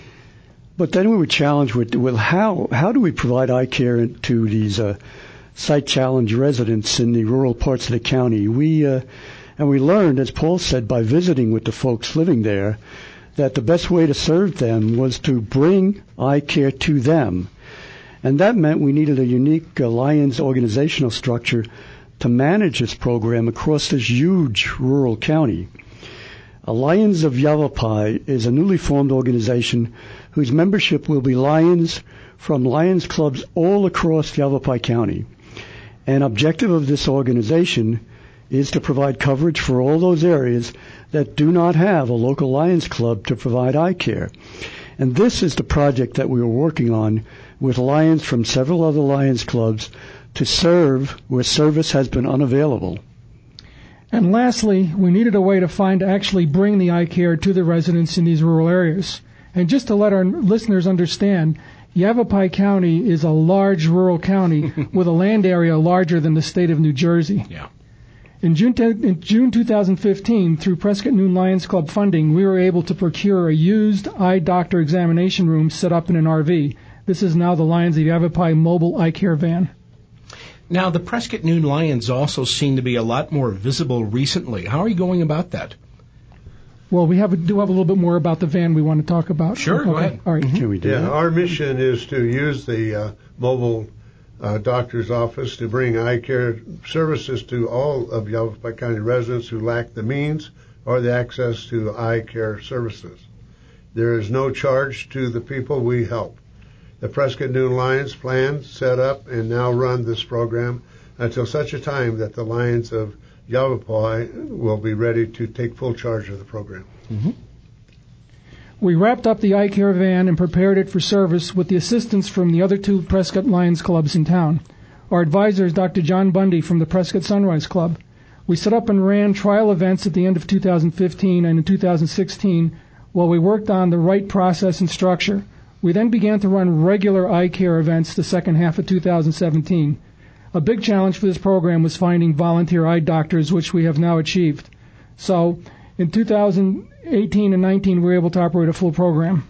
But then we were challenged with, with how how do we provide eye care to these uh, sight-challenged residents in the rural parts of the county? We uh, and we learned, as Paul said, by visiting with the folks living there, that the best way to serve them was to bring eye care to them. And that meant we needed a unique uh, Lions organizational structure to manage this program across this huge rural county. Uh, Lions of Yavapai is a newly formed organization whose membership will be Lions from Lions clubs all across Yavapai County. An objective of this organization is to provide coverage for all those areas that do not have a local Lions club to provide eye care. And this is the project that we are working on with Lions from several other Lions clubs to serve where service has been unavailable. And lastly, we needed a way to find to actually bring the eye care to the residents in these rural areas. And just to let our listeners understand, Yavapai County is a large rural county with a land area larger than the state of New Jersey. Yeah. In June, in June two thousand fifteen, through Prescott Noon Lions Club funding, we were able to procure a used eye doctor examination room set up in an R V. This is now the Lions of Yavapai mobile eye care van. Now, the Prescott Noon Lions also seem to be a lot more visible recently. How are you going about that? Well, we have a, do have a little bit more about the van we want to talk about. Sure, okay. Go ahead. All right. Mm-hmm. Can we do yeah, that? Our mission is to use the uh, mobile uh, doctor's office to bring eye care services to all of Yavapai County residents who lack the means or the access to eye care services. There is no charge to the people we help. The Prescott Noon Lions plan, set up, and now run this program until such a time that the Lions of Yavapai will be ready to take full charge of the program. Mm-hmm. We wrapped up the eye care van and prepared it for service with the assistance from the other two Prescott Lions clubs in town. Our advisor is Doctor John Bundy from the Prescott Sunrise Club. We set up and ran trial events at the end of two thousand fifteen and in two thousand sixteen while we worked on the right process and structure. We then began to run regular eye care events the second half of two thousand seventeen. A big challenge for this program was finding volunteer eye doctors, which we have now achieved. So in two thousand eighteen and nineteen, we were able to operate a full program.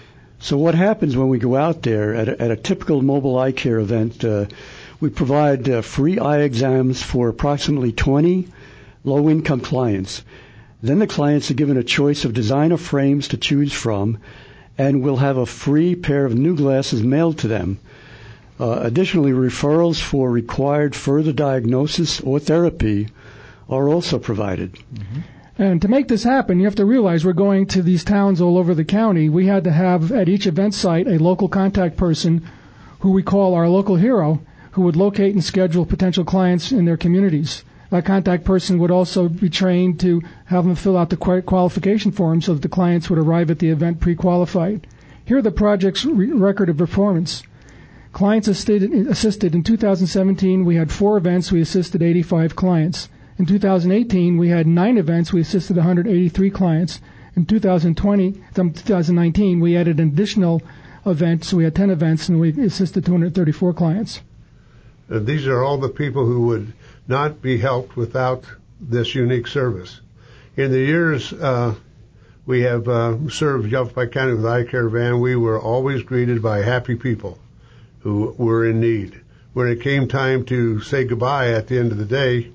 So what happens when we go out there at a, at a typical mobile eye care event? Uh, we provide uh, free eye exams for approximately twenty low-income clients. Then the clients are given a choice of designer frames to choose from, and we'll have a free pair of new glasses mailed to them. Uh, additionally, referrals for required further diagnosis or therapy are also provided. Mm-hmm. And to make this happen, you have to realize we're going to these towns all over the county. We had to have at each event site a local contact person who we call our local hero, who would locate and schedule potential clients in their communities. That contact person would also be trained to have them fill out the qualification form so that the clients would arrive at the event pre-qualified. Here are the project's re- record of performance. Clients assisted, assisted in two thousand seventeen, we had four events, we assisted eighty-five clients. In two thousand eighteen, we had nine events, we assisted one hundred eighty-three clients. In two thousand twenty, two thousand nineteen, we added an additional event, so we had ten events, and we assisted two hundred thirty-four clients. Uh, these are all the people who would not be helped without this unique service. In the years uh, we have uh, served Yavapai County with Eye Care Van, we were always greeted by happy people who were in need. When it came time to say goodbye at the end of the day,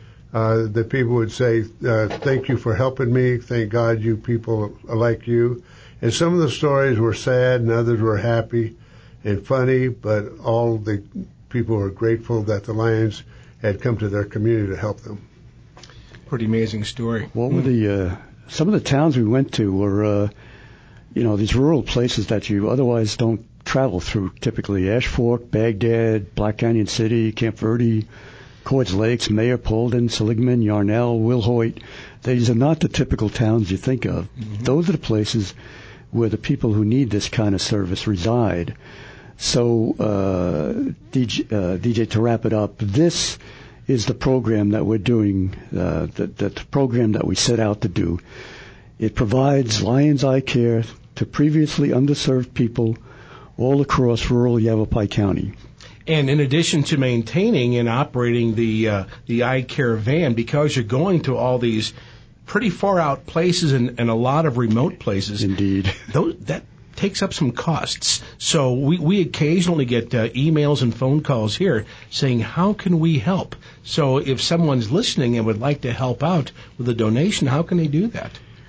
uh, the people would say, uh, thank you for helping me, thank God you people are like you. And some of the stories were sad and others were happy and funny, but all the people were grateful that the Lions had come to their community to help them. Pretty amazing story. What were the uh, some of the towns we went to were, uh, you know, these rural places that you otherwise don't travel through typically. Ash Fork, Baghdad, Black Canyon City, Camp Verde, Cords Lakes, Mayor, Polden, Seligman, Yarnell, Wilhoit. These are not the typical towns you think of. Mm-hmm. Those are the places where the people who need this kind of service reside. So, uh, D J, uh, D J, to wrap it up, this is the program that we're doing, uh, that, that the program that we set out to do. It provides Lions Eye Care to previously underserved people all across rural Yavapai County. And in addition to maintaining and operating the uh, the eye care van, because you're going to all these pretty far out places and, and a lot of remote places. Indeed. Those, that takes up some costs. So we, we occasionally get uh, emails and phone calls here saying, how can we help? So if someone's listening and would like to help out with a donation, how can they do that?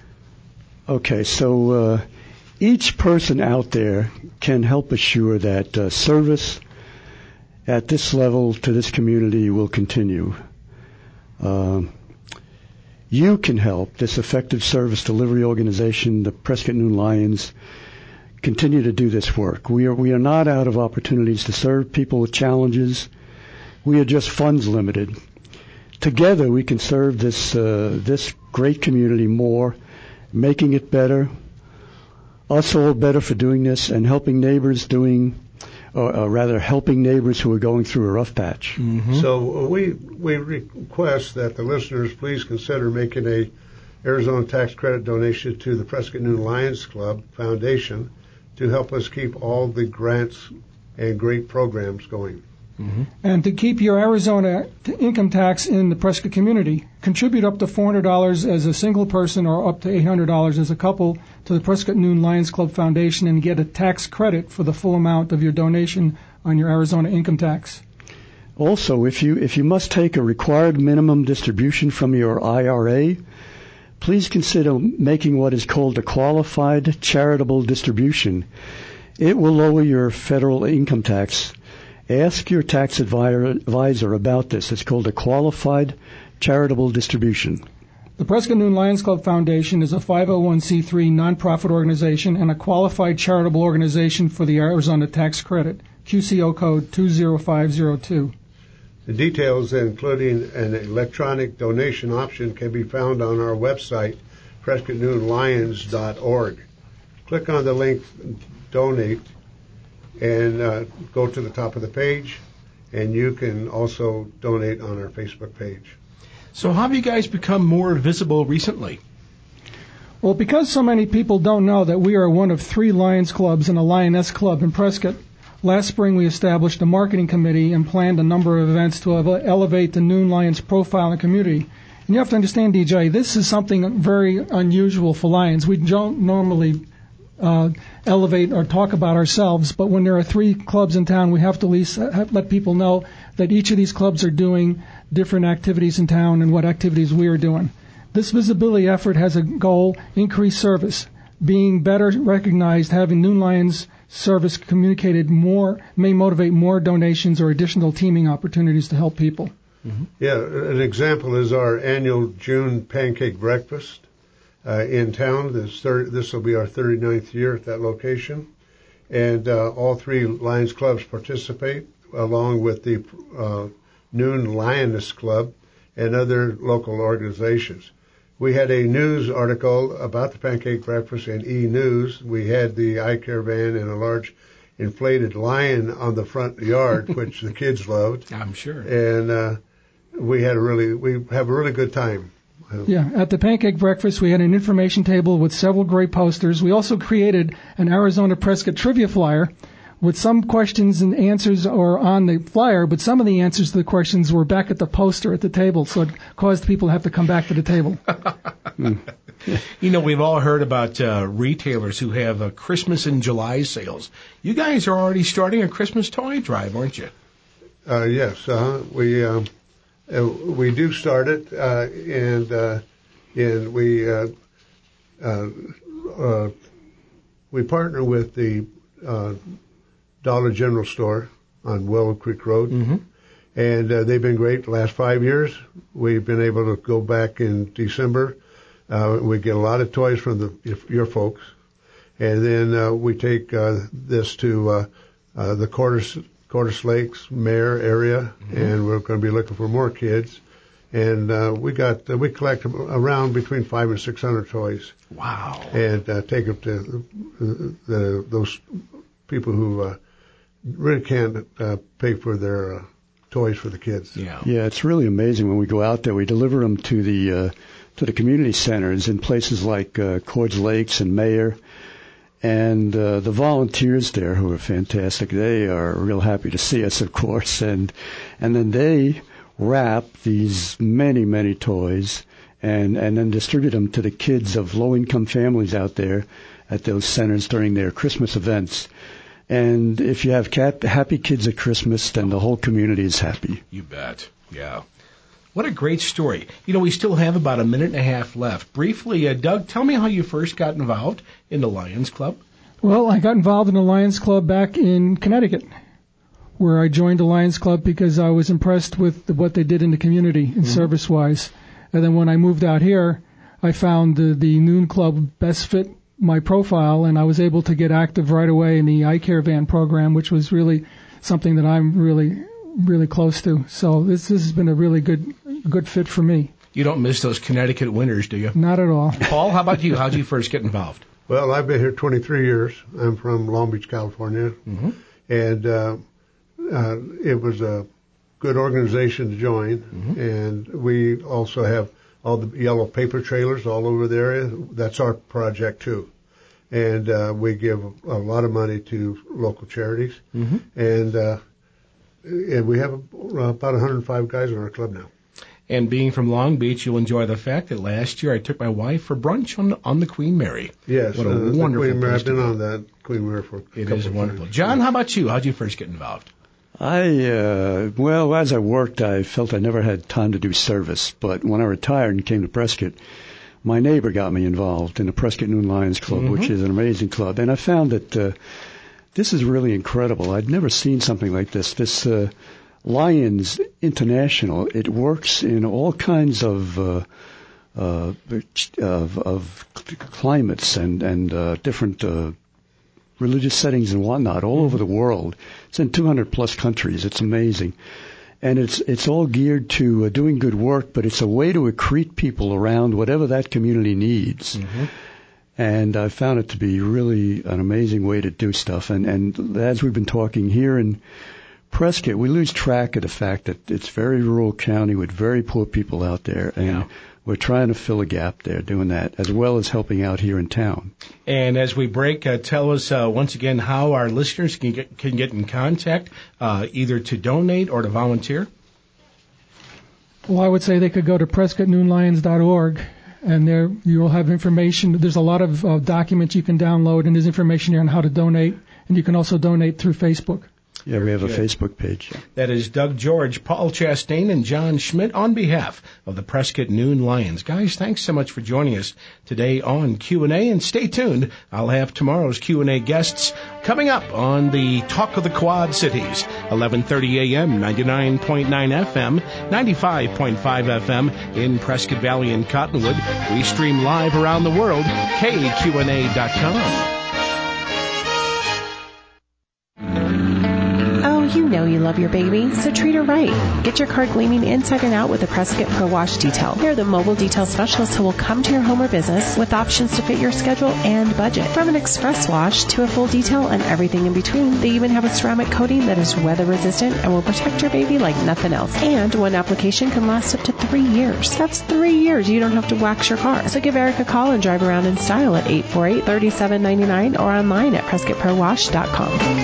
Okay, so uh, each person out there can help assure that uh, service at this level to this community will continue. Uh, you can help this effective service delivery organization, the Prescott Noon Lions, continue to do this work. We are we are not out of opportunities to serve people with challenges. We are just funds limited. Together we can serve this uh, this great community more, making it better, us all better for doing this, and helping neighbors doing Or, or rather, helping neighbors who are going through a rough patch. Mm-hmm. So uh, we we request that the listeners please consider making a Arizona tax credit donation to the Prescott Noon Lions Club Foundation to help us keep all the grants and great programs going. Mm-hmm. And to keep your Arizona income tax in the Prescott community, contribute up to four hundred dollars as a single person or up to eight hundred dollars as a couple to the Prescott Noon Lions Club Foundation and get a tax credit for the full amount of your donation on your Arizona income tax. Also, if you if you must take a required minimum distribution from your I R A, please consider making what is called a qualified charitable distribution. It will lower your federal income tax. Ask your tax advisor about this. It's called a qualified charitable distribution. The Prescott Noon Lions Club Foundation is a five oh one c three nonprofit organization and a qualified charitable organization for the Arizona tax credit, Q C O code two zero five zero two. The details, including an electronic donation option, can be found on our website, prescott noon lions dot org. Click on the link Donate and uh, go to the top of the page, and you can also donate on our Facebook page. So how have you guys become more visible recently? Well, because so many people don't know that we are one of three Lions clubs and a Lioness club in Prescott, last spring we established a marketing committee and planned a number of events to elevate the Noon Lions profile in the community. And you have to understand, D J, this is something very unusual for Lions. We don't normally uh, elevate or talk about ourselves, but when there are three clubs in town, we have to at least let people know that each of these clubs are doing different activities in town and what activities we are doing. This visibility effort has a goal: increase service, being better recognized, having Noon Lions service communicated more may motivate more donations or additional teaming opportunities to help people. Mm-hmm. Yeah, an example is our annual June pancake breakfast uh, in town. This third, this will be our thirty-ninth year at that location, and uh, all three Lions clubs participate, along with the uh, Noon Lioness Club and other local organizations. We had a news article about the pancake breakfast in E! News. We had the eye care van and a large inflated lion on the front yard, which the kids loved. I'm sure. And uh, we had a really, we have a really good time. Yeah, at the pancake breakfast, we had an information table with several great posters. We also created an Arizona Prescott trivia flyer with some questions and answers are on the flyer, but some of the answers to the questions were back at the poster at the table, so it caused people to have to come back to the table. mm. You know, we've all heard about uh, retailers who have uh, Christmas in July sales. You guys are already starting a Christmas toy drive, aren't you? Uh, yes, uh, we um, uh, we do start it, uh, and uh, and we uh, uh, uh, we partner with the uh, Dollar General Store on Willow Creek Road. Mm-hmm. And uh, they've been great the last five years. We've been able to go back in December. Uh, we get a lot of toys from the your folks. And then uh, we take uh, this to uh, uh, the Quarters, Quarters Lakes, Mare area, mm-hmm. and we're going to be looking for more kids. And uh, we got uh, we collect around between five and six hundred toys. Wow! And uh, take them to the, the, those people who uh, really can't uh, pay for their uh, toys for the kids. Yeah, yeah, it's really amazing when we go out there. We deliver them to the uh, to the community centers in places like uh, Quartz Lakes and Mayer. And uh, the volunteers there, who are fantastic, they are real happy to see us, of course. And and then they wrap these many, many toys and, and then distribute them to the kids of low-income families out there at those centers during their Christmas events. And if you have cap- happy kids at Christmas, then the whole community is happy. You bet. Yeah. What a great story. You know, we still have about a minute and a half left. Briefly, uh, Doug, tell me how you first got involved in the Lions Club. Well, I got involved in the Lions Club back in Connecticut, where I joined the Lions Club because I was impressed with the, what they did in the community and mm-hmm. service-wise. And then when I moved out here, I found the, the Noon Club best fit my profile, and I was able to get active right away in the Eye Care Van program, which was really something that I'm really, really close to. So this, this has been a really good good fit for me. You don't miss those Connecticut winters, do you? Not at all. Paul, how about you? How did you first get involved? Well, I've been here twenty-three years. I'm from Long Beach, California. Mm-hmm. And uh, uh, it was a good organization to join. Mm-hmm. And we also have all the yellow paper trailers all over the area. That's our project, too. And uh, we give a lot of money to local charities. Mm-hmm. And, uh, and we have about one hundred five guys in our club now. And being from Long Beach, you'll enjoy the fact that last year I took my wife for brunch on on the Queen Mary. Yes, what a uh, wonderful Queen Mary. place I've been to on that Queen Mary for a It couple is of wonderful. times. John, how about you? How did you first get involved? I, uh, well, as I worked, I felt I never had time to do service. But when I retired and came to Prescott, my neighbor got me involved in the Prescott Noon Lions Club, Mm-hmm. which is an amazing club. And I found that uh, this is really incredible. I'd never seen something like this. This uh, Lions International, it works in all kinds of uh, uh, of, of climates and, and uh, different uh, religious settings and whatnot all over the world. It's in two hundred plus countries. It's amazing. And it's it's all geared to uh, doing good work, but it's a way to accrete people around whatever that community needs. Mm-hmm. And I found it to be really an amazing way to do stuff. And, and as we've been talking here in Prescott, we lose track of the fact that it's a very rural county with very poor people out there. And yeah. we're trying to fill a gap there doing that, as well as helping out here in town. And as we break, uh, tell us uh, once again how our listeners can get, can get in contact, uh, either to donate or to volunteer. Well, I would say they could go to prescott noon lions dot org, and there you will have information. There's a lot of uh, documents you can download, and there's information here on how to donate, and you can also donate through Facebook. Yeah, we have a Good. Facebook page. Yeah. That is Doug George, Paul Chastain, and John Schmidt on behalf of the Prescott Noon Lions. Guys, thanks so much for joining us today on Q and A, and stay tuned. I'll have tomorrow's Q and A guests coming up on the Talk of the Quad Cities, eleven thirty a.m., ninety-nine point nine F M, ninety-five point five F M in Prescott Valley and Cottonwood. We stream live around the world, K Q N A dot com. You know you love your baby, so treat her right. Get your car gleaming inside and out with the Prescott Pro Wash Detail. They're the mobile detail specialists who will come to your home or business with options to fit your schedule and budget. From an express wash to a full detail and everything in between, they even have a ceramic coating that is weather resistant and will protect your baby like nothing else. And one application can last up to three years. That's three years you don't have to wax your car. So give Eric a call and drive around in style at eight four eight, three seven nine nine or online at prescott pro wash dot com.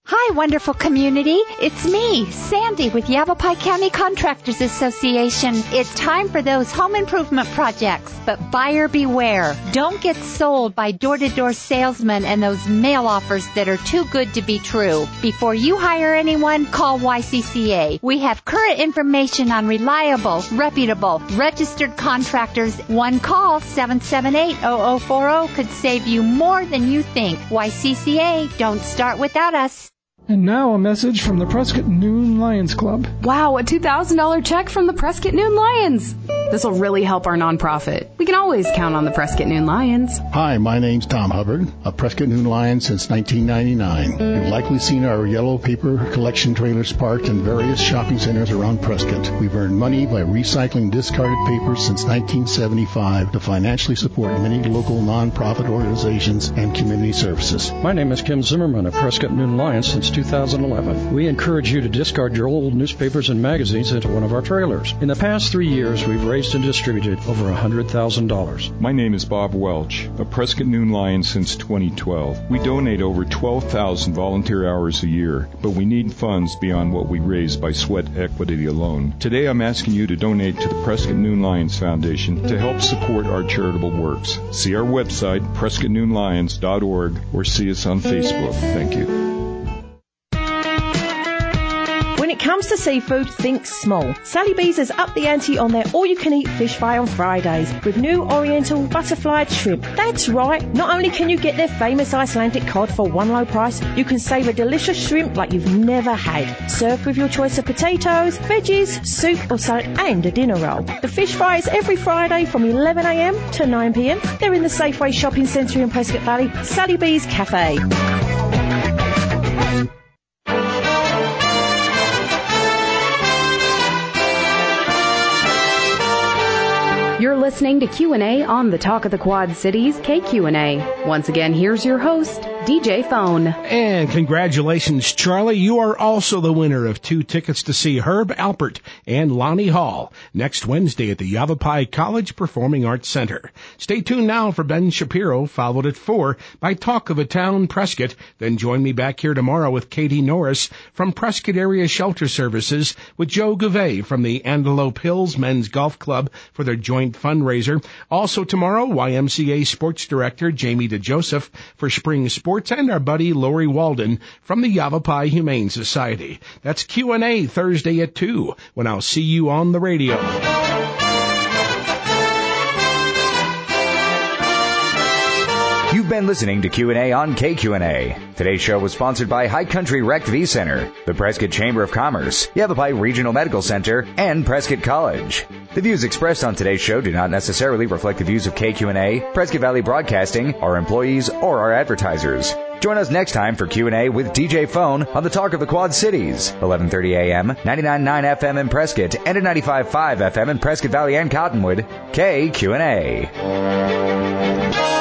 Hi, wonderful community. It's me, Sandy, with Yavapai County Contractors Association. It's time for those home improvement projects, but buyer beware. Don't get sold by door-to-door salesmen and those mail offers that are too good to be true. Before you hire anyone, call Y C C A. We have current information on reliable, reputable, registered contractors. One call, seven seven eight, zero zero four zero, could save you more than you think. Y C C A, don't start without us. And now a message from the Prescott Noon Lions Club. Wow, a two thousand dollars check from the Prescott Noon Lions. This will really help our nonprofit. We can always count on the Prescott Noon Lions. Hi, my name's Tom Hubbard, a Prescott Noon Lion since nineteen ninety-nine. You've likely seen our yellow paper collection trailers parked in various shopping centers around Prescott. We've earned money by recycling discarded papers since nineteen seventy-five to financially support many local nonprofit organizations and community services. My name is Kim Zimmerman of Prescott Noon Lions since two thousand eleven. We encourage you to discard your old newspapers and magazines into one of our trailers. In the past three years, we've raised and distributed over one hundred thousand dollars. My name is Bob Welch, a Prescott Noon Lion since twenty twelve. We donate over twelve thousand volunteer hours a year, but we need funds beyond what we raise by sweat equity alone. Today I'm asking you to donate to the Prescott Noon Lions Foundation to help support our charitable works. See our website, prescott noon lions dot org, or see us on Facebook. Thank you. When it comes to seafood, think small. Sally B's has upped the ante on their all-you-can-eat fish fry on Fridays with new Oriental butterfly shrimp. That's right. Not only can you get their famous Icelandic cod for one low price, you can save a delicious shrimp like you've never had. Served with your choice of potatoes, veggies, soup or salad and a dinner roll. The fish fry is every Friday from eleven a.m. to nine p.m. They're in the Safeway Shopping Centre in Prescott Valley, Sally B's Cafe. You're listening to Q and A on the Talk of the Quad Cities, K Q and A. Once again, here's your host, D J Phone. And congratulations, Charlie. You are also the winner of two tickets to see Herb Alpert and Lonnie Hall next Wednesday at the Yavapai College Performing Arts Center. Stay tuned now for Ben Shapiro, followed at four by Talk of a Town Prescott. Then join me back here tomorrow with Katie Norris from Prescott Area Shelter Services, with Joe Gouvet from the Antelope Hills Men's Golf Club for their joint fundraiser. Also tomorrow, Y M C A Sports Director Jamie DeJoseph for Spring Sports, and our buddy Lori Walden from the Yavapai Humane Society. That's Q and A Thursday at two, when I'll see you on the radio. You've been listening to Q and A on K Q and A. Today's show was sponsored by High Country Rec V Center, the Prescott Chamber of Commerce, Yavapai Regional Medical Center, and Prescott College. The views expressed on today's show do not necessarily reflect the views of K Q and A, Prescott Valley Broadcasting, our employees, or our advertisers. Join us next time for Q and A with D J Phone on the Talk of the Quad Cities, eleven thirty a.m., ninety-nine point nine F M in Prescott, and at ninety-five point five F M in Prescott Valley and Cottonwood. K Q and A.